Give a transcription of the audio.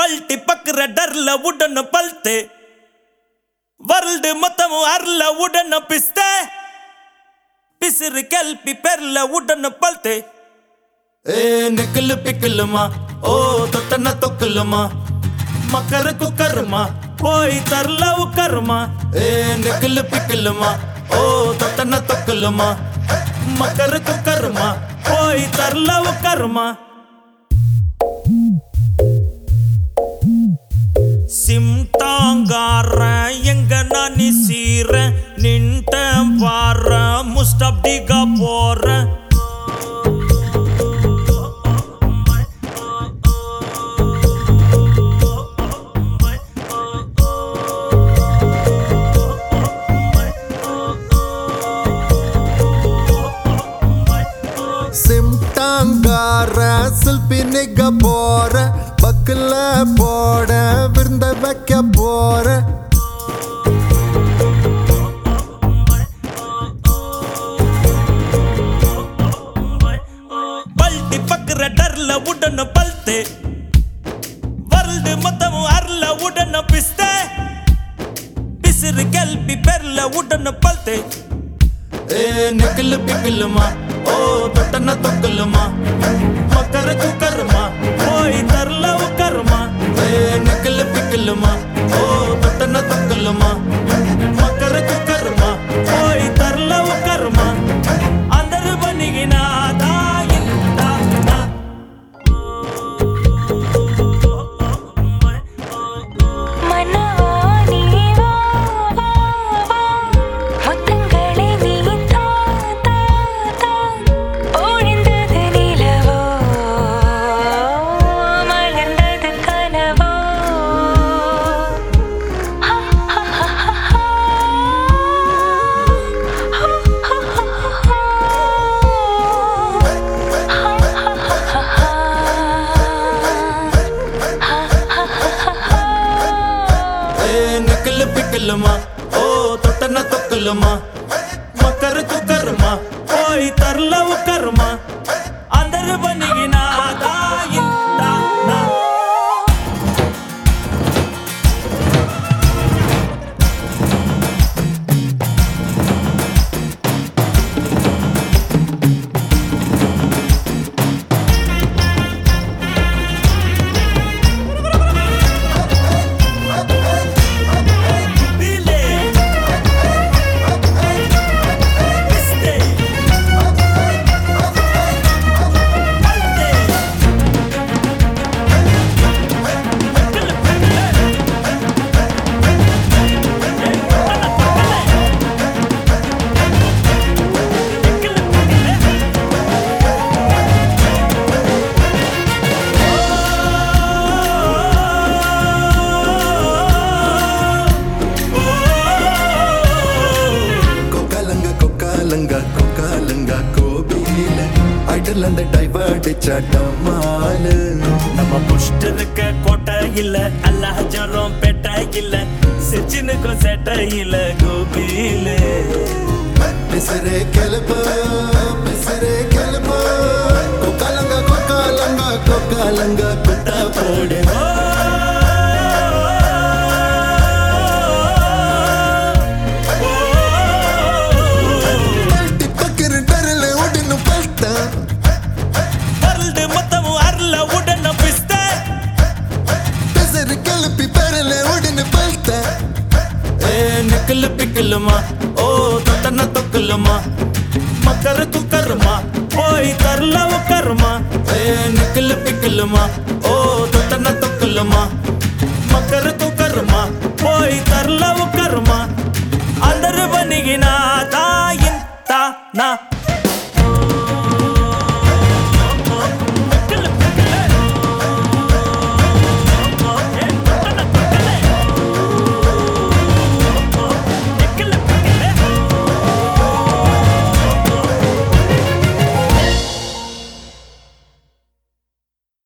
पलटी पकड़ डरला उड़न पलते वर्ल्ड మొత్తం అర్ల ఉడన పిస్తే పిసిరి కెల్పి పెర్ల ఉడన పల్తే ఏ నికల్ పికల్మా ఓ తొట్టన తొక్కల్మా మకర కుకర్మా పోయి తర్లవు కర్మా ఏ నికల్ పికల్మా ఓ తొట్టన తొక్కల్మా మకర కుకర్మా పోయి తర్లవు కర్మా சிம்டாங்கார எங்க நானி சீர நின்ட வார முஸ்டப்டிகா போற சிம்டாங்கார சில்பினிக போற பக்கல போட விருந்த வைக்க போற பல்டி பக்கற டர்ல உடன பல்தே वर्ल्ड మొత్తం అర్ల ఉడన పిస్తే పిసిరి కెల్పి పెర్ల ఉడన పల్తే ఏ నికల్ పికల్మా ఓ తొట్టన తొక్కల్మా మకర కుకర్మా పోయి తర్లవు కర్మా ఏ నికల్ పికల్మా ఓ తొట్టన తొక్కల్మా మకర కుకర్మా పోయి తర్లవు కర్మా అందరు బనిగిన పికల్మా ఓ తొట్టన తొక్కల్మా మకర కుకర్మా పోయి తర్లవు కర్మా అందరు బనిగిన கொக்காலங்கா கோபியில அடலந்த டைவர்ட் சட்டமால நம்ம புஷ்ட இருக்க கோட்டை இல்ல அல்லாஹ்ஜரம் பேட்டை இல்ல சிச்சினுக்கு செட்டை இல்ல கோபியில பிசரே கெலப கொக்காலங்கா குட்டா போடு నికల్ పికల్మా ఓ తొట్టన తొక్కల్మా మకర కుకర్మా పోయి తర్లవు కర్మా ఏ నికల్ పికల్మా ఓ తొట్టన తొక్కల్మా మకర కుకర్మా పోయి తర్లవు కర్మా అందరు బనిగిన తాయింత నా